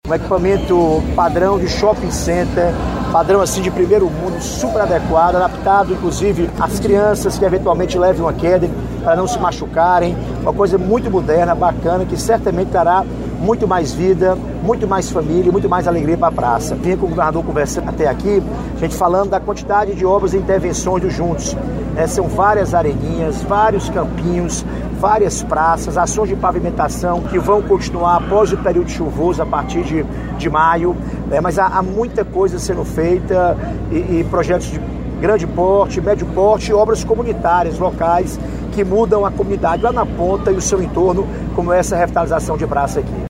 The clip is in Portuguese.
Um equipamento padrão de shopping center, padrão assim de primeiro mundo, super adequado, adaptado inclusive às crianças que eventualmente levem uma queda para não se machucarem. Uma coisa muito moderna, bacana, que certamente trará muito mais vida, muito mais família, muito mais alegria para a praça. Vinha com o governador conversando até aqui, a gente falando da quantidade de obras e intervenções do Juntos. São várias areninhas, vários campinhos, várias praças, ações de pavimentação que vão continuar após o período chuvoso, a partir de maio, mas há muita coisa sendo feita e projetos de grande porte, médio porte, obras comunitárias, locais, que mudam a comunidade lá na ponta e o seu entorno, como essa revitalização de praça aqui.